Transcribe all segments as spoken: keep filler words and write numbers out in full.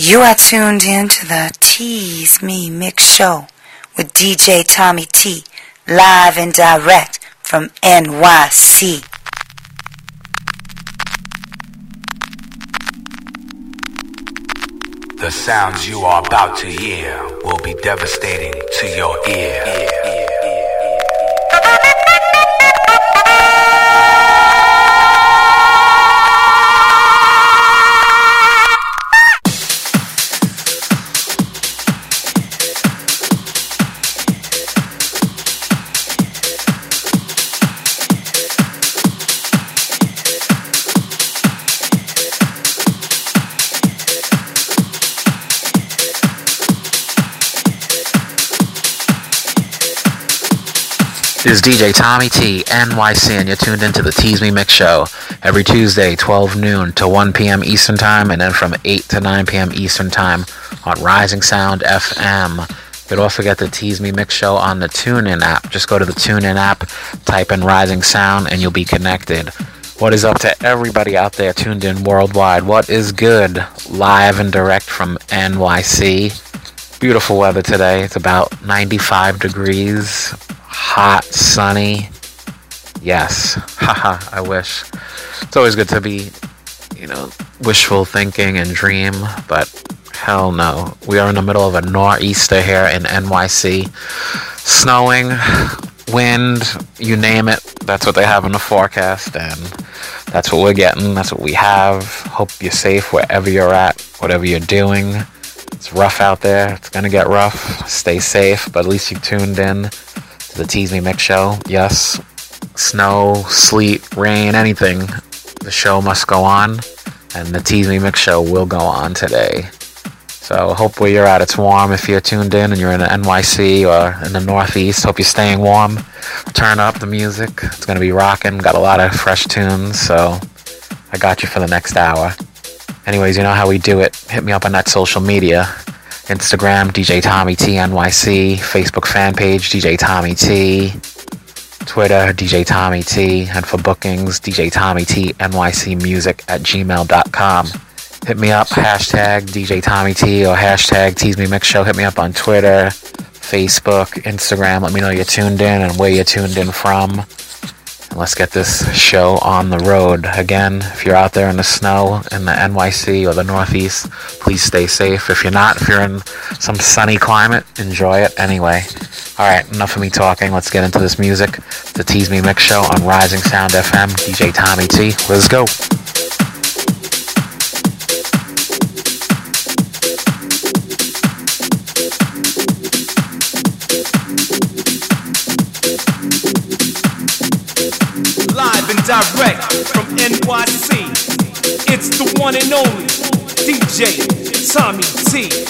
You are tuned in to the Tease Me Mix Show with D J Tommy T, live and direct from N Y C. The sounds you are about to hear will be devastating to your ear. ear, ear, ear. This is D J Tommy T, N Y C, and you're tuned into the Tease Me Mix Show every Tuesday, twelve noon to one p.m. Eastern Time, and then from eight to nine p.m. Eastern Time on Rising Sound F M. You could also get the Tease Me Mix Show on the TuneIn app. Just go to the TuneIn app, type in Rising Sound, and you'll be connected. What is up to everybody out there tuned in worldwide? What is good? Live and direct from N Y C. Beautiful weather today. It's about ninety-five degrees. Hot, sunny. Yes. Haha, I wish. It's always good to be, you know, wishful thinking and dream, but hell no. We are in the middle of a nor'easter here in N Y C. Snowing, wind, you name it. That's what they have in the forecast, and that's what we're getting. That's what we have. Hope you're safe wherever you're at, whatever you're doing. It's rough out there. It's going to get rough. Stay safe, but at least you tuned in the Tease Me Mix Show. Yes, snow, sleet, rain, anything, the show must go on, and the Tease Me Mix Show will go on today. So hope where you're at it's warm. If you're tuned in and you're in the N Y C or in the Northeast, hope you're staying warm. Turn up the music. It's going to be rocking. Got a lot of fresh tunes, so I got you for the next hour. Anyways, you know how we do it. Hit me up on that social media. Instagram, D J Tommy T N Y C, Facebook fan page, D J Tommy T, Twitter, D J Tommy T, and for bookings, D J Tommy T N Y C music at gmail dot com. Hit me up, hashtag D J Tommy T or hashtag Tease Me Mix Show. Hit me up on Twitter, Facebook, Instagram. Let me know you're tuned in and where you're tuned in from. And let's get this show on the road. Again, if you're out there in the snow in the N Y C or the Northeast, please stay safe. If you're not, if you're in some sunny climate, enjoy it anyway. All right, enough of me talking. Let's get into this music. The Tease Me Mix Show on Rising Sound F M. D J Tommy T. Let's go. Live and direct from N Y C, it's the one and only D J Tommy T.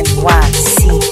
Y C.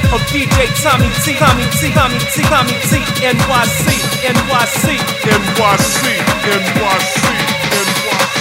of D J Tommy T, Tommy T, Tommy T, Tommy T, N Y C, N Y C, N Y C, N Y C, N Y C.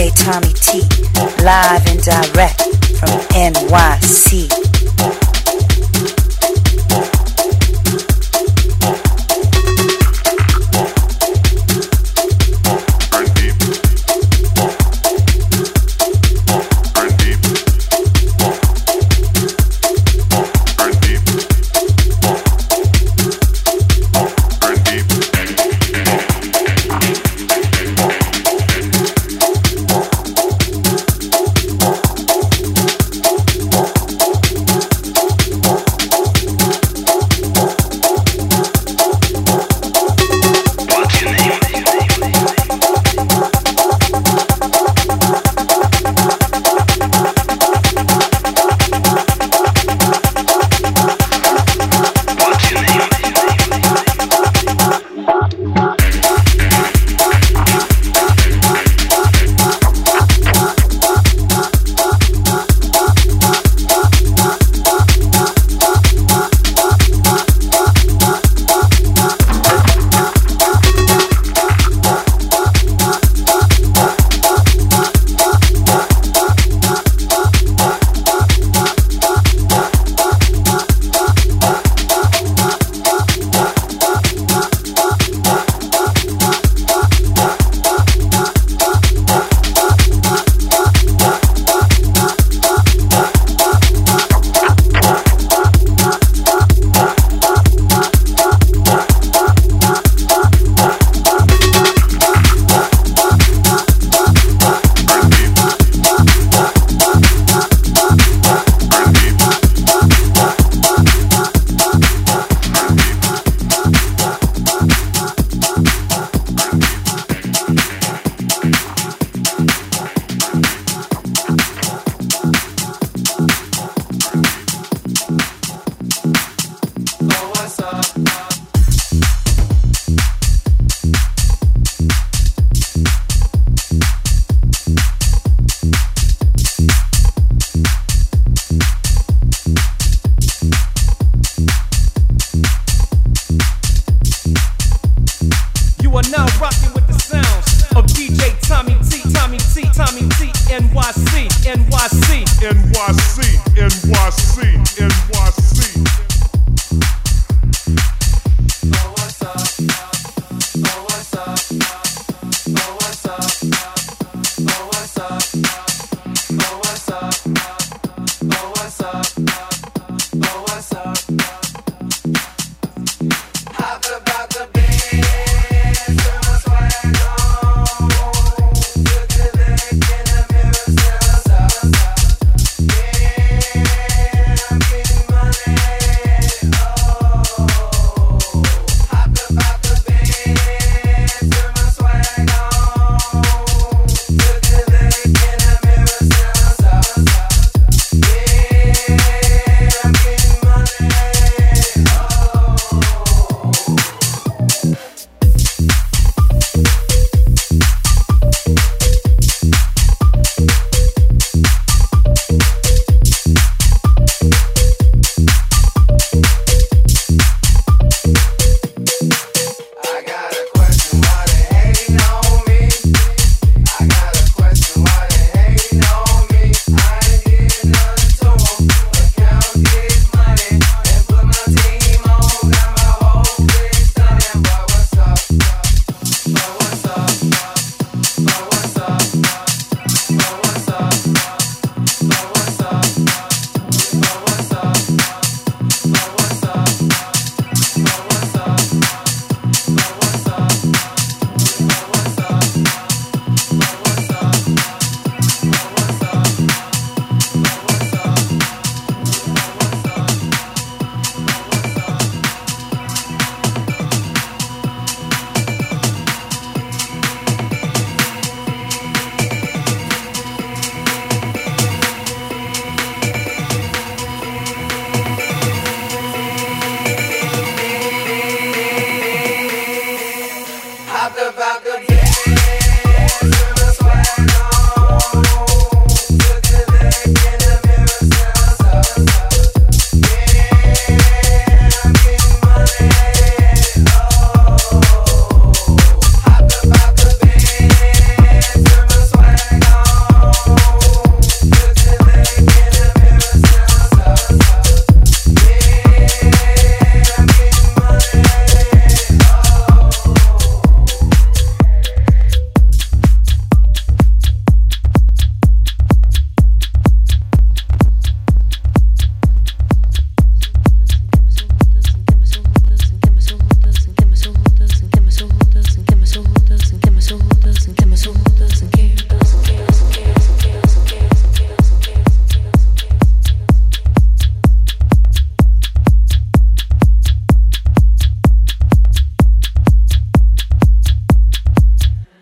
J Tommy T, live and direct from N Y C.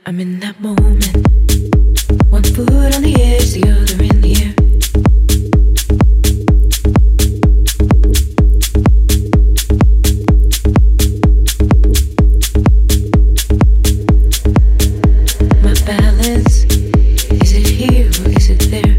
I'm in that moment. One foot on the edge, the other in the air. My balance, is it here or is it there?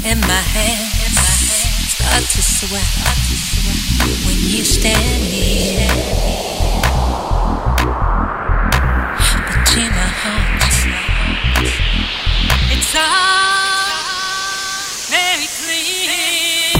and my hands start to sweat when you stand here. But to my heart, it's all very clear.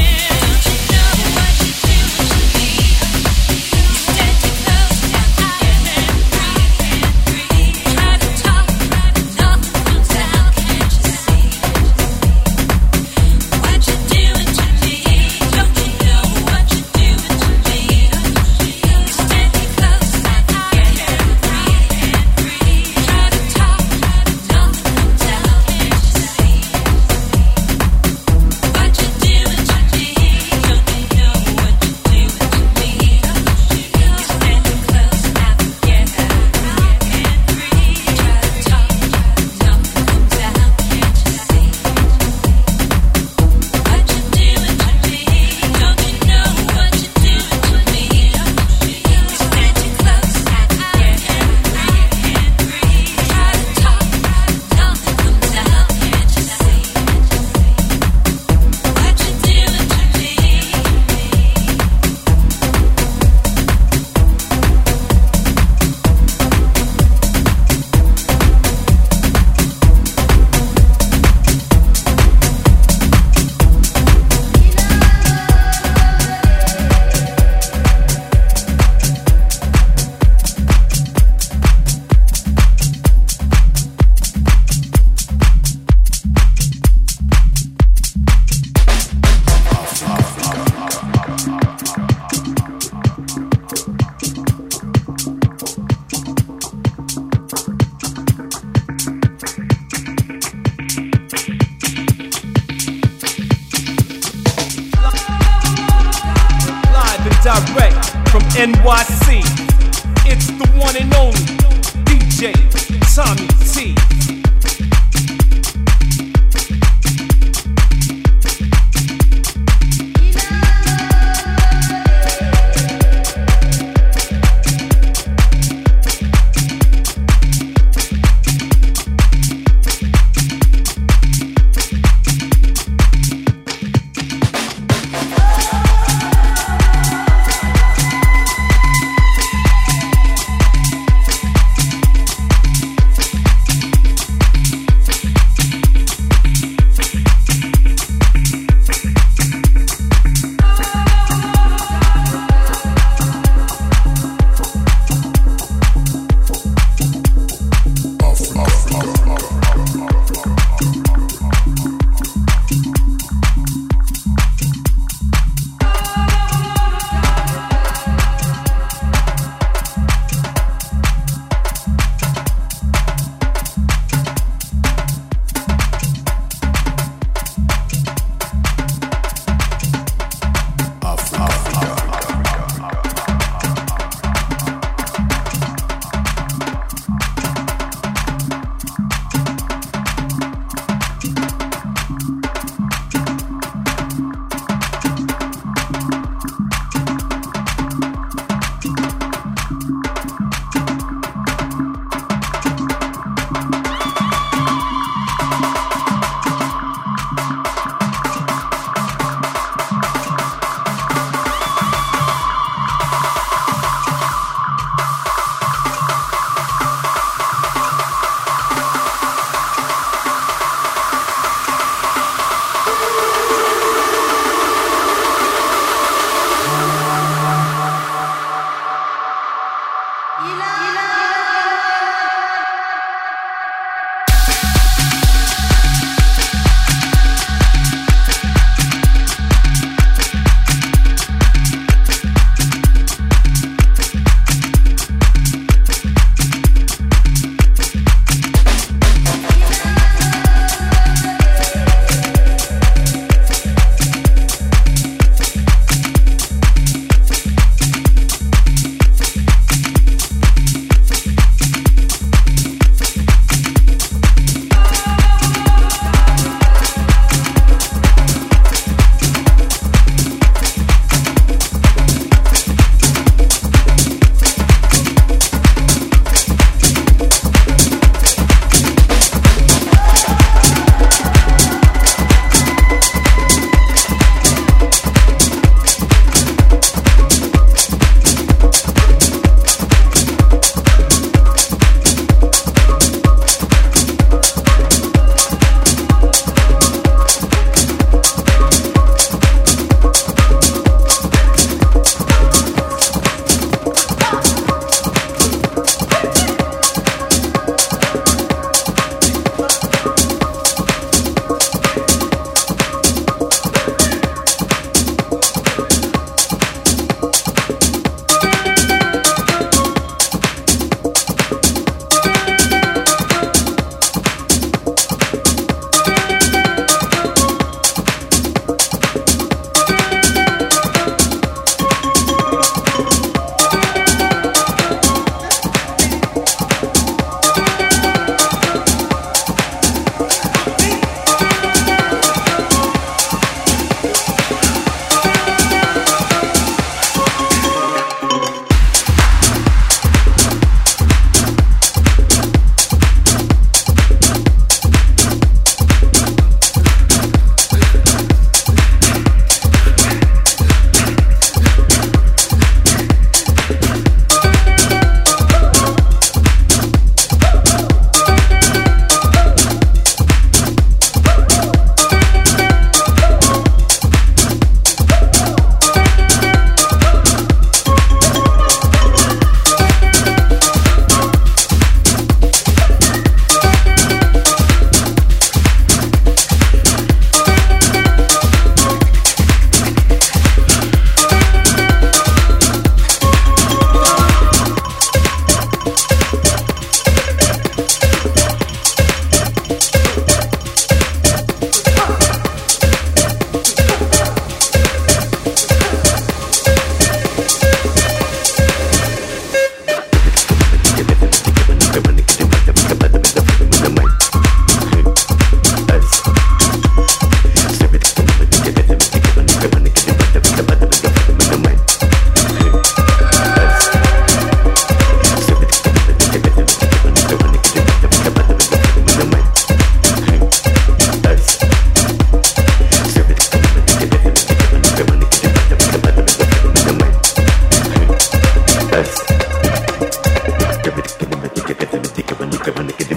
Direct from N Y C, it's the one and only D J Tommy T.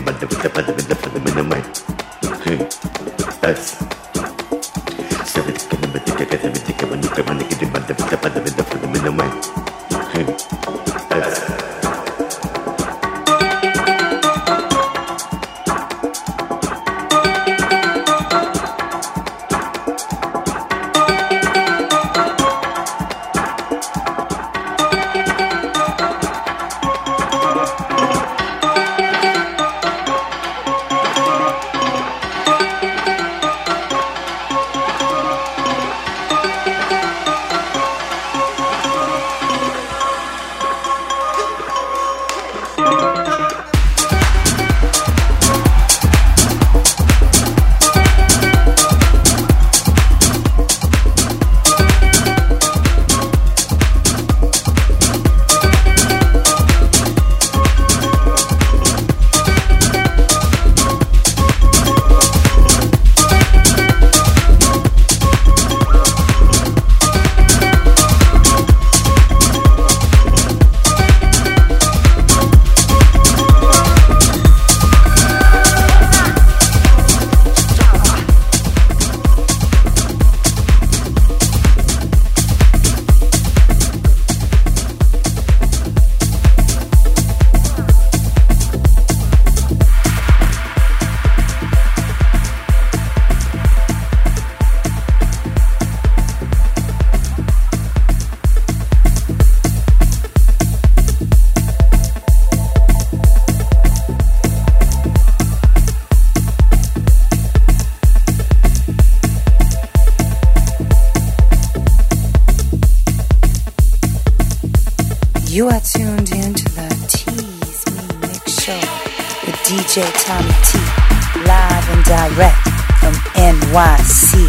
You are tuned in to the Tease Me Mix Show with D J Tommy T, live and direct from N Y C.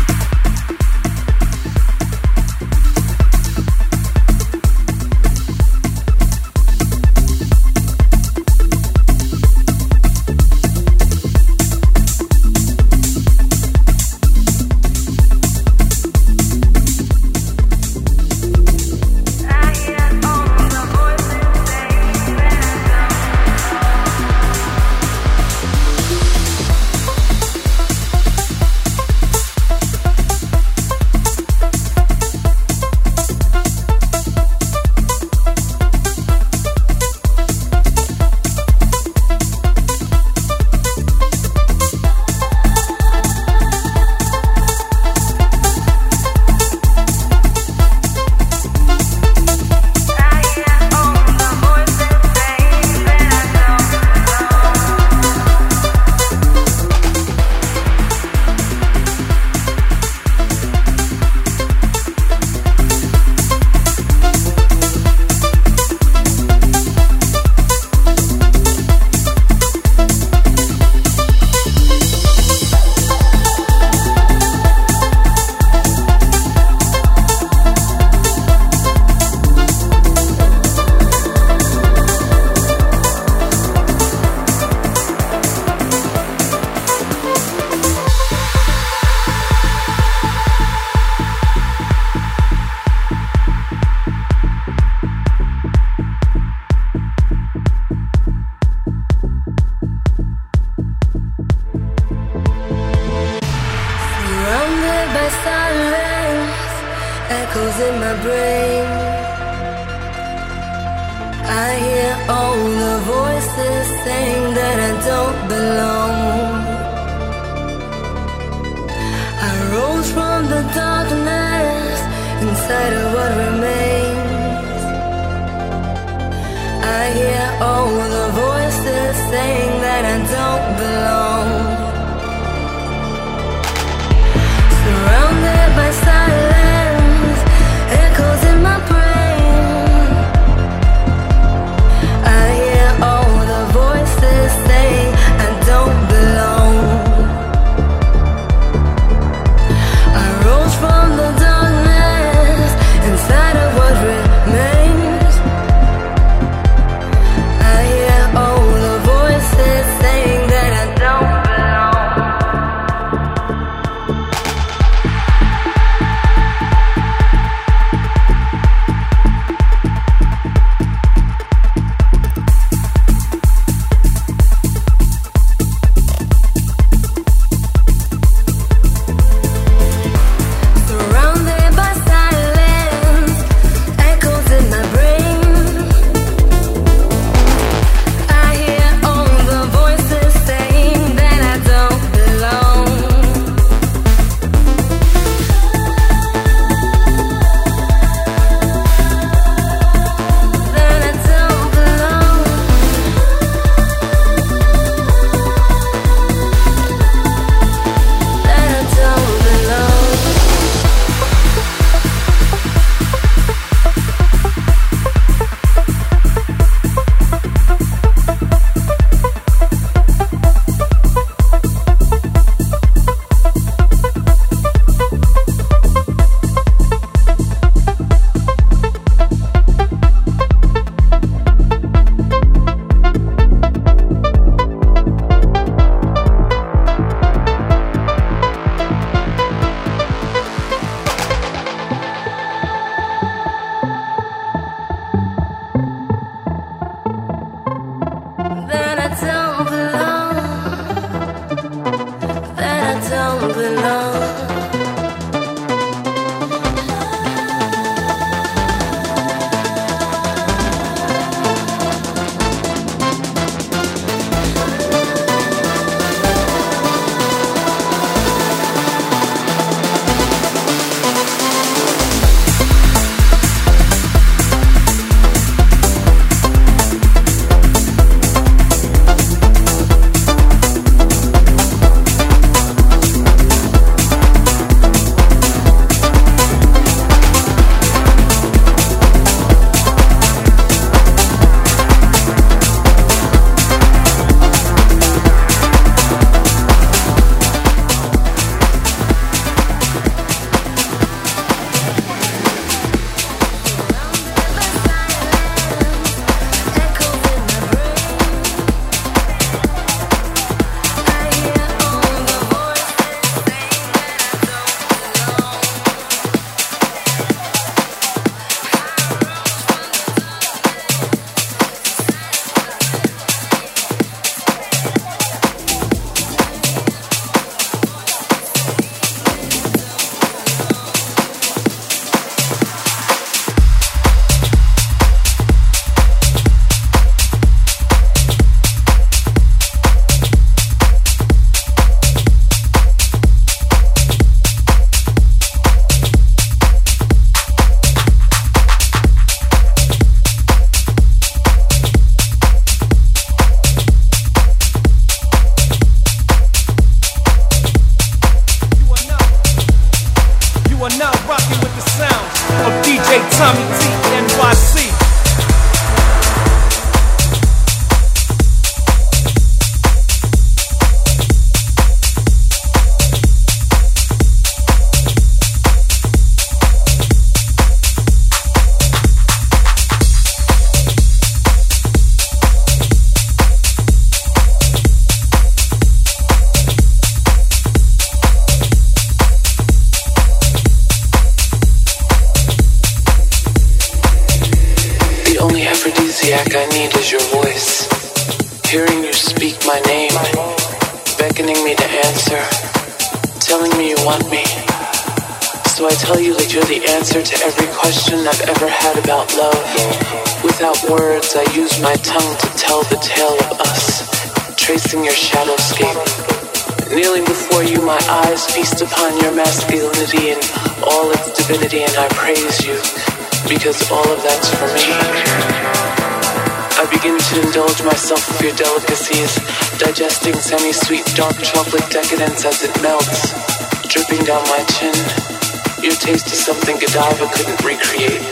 Digesting semi-sweet dark chocolate decadence as it melts, dripping down my chin. Your taste is something Godiva couldn't recreate.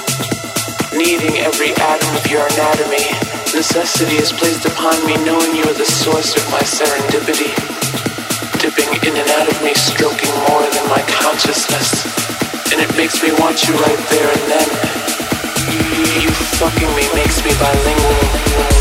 Needing every atom of your anatomy, necessity is placed upon me, knowing you are the source of my serendipity. Dipping in and out of me, stroking more than my consciousness, and it makes me want you right there and then. You fucking me makes me bilingual.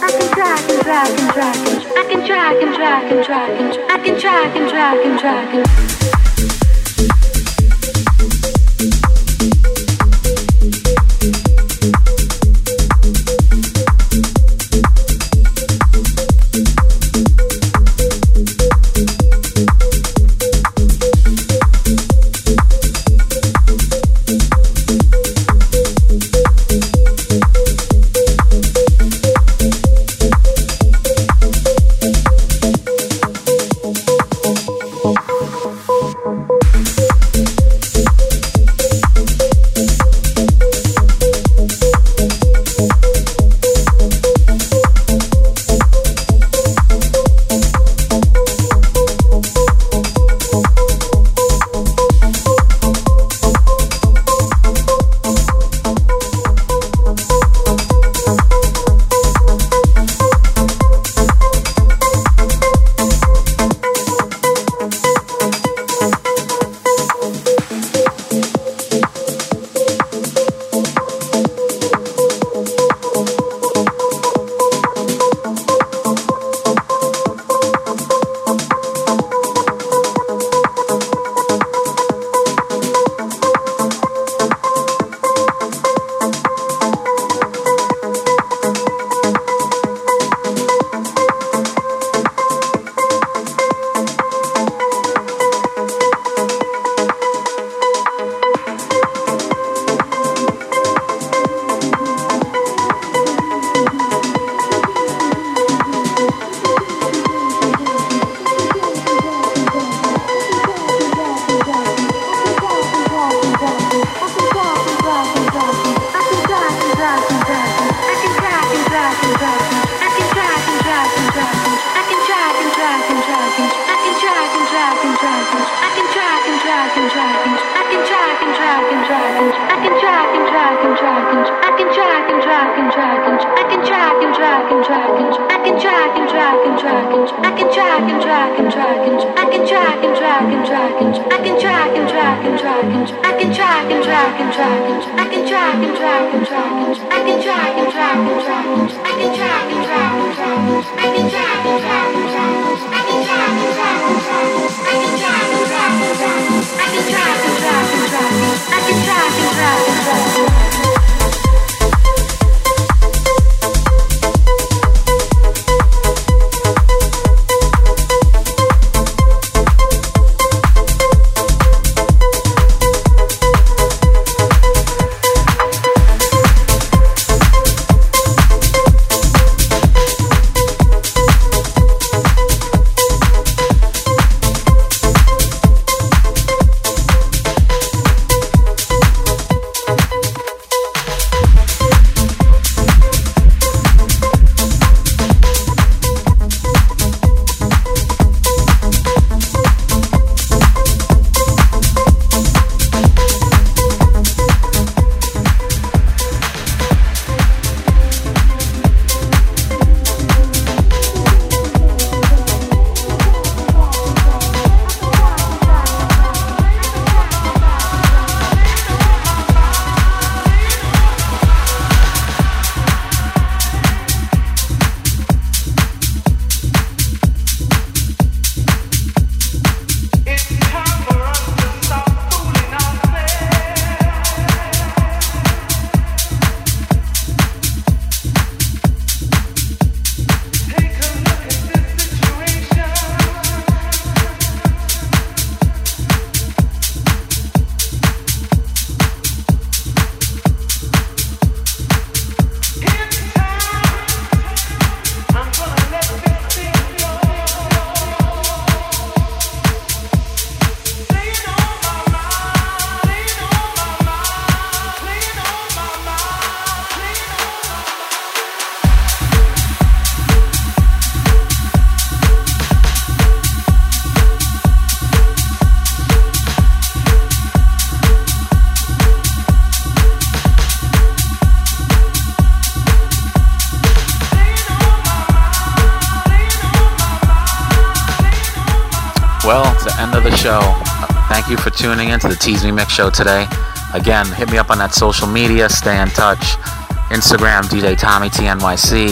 Well, it's the end of the show. Thank you for tuning in to the Tease Me Mix show today. Again, hit me up on that social media. Stay in touch. Instagram, D J Tommy T N Y C.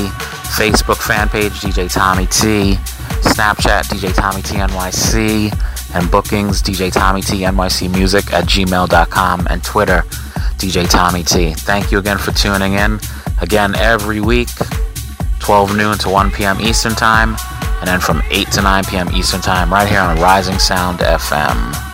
Facebook fan page, D J Tommy T. Snapchat, D J Tommy T N Y C. And bookings, D J Tommy T N Y C Music at gmail dot com. And Twitter, D J Tommy T. Thank you again for tuning in. Again, every week, twelve noon to one p.m. Eastern Time. And then from eight to nine p.m. Eastern Time, right here on Rising Sound F M.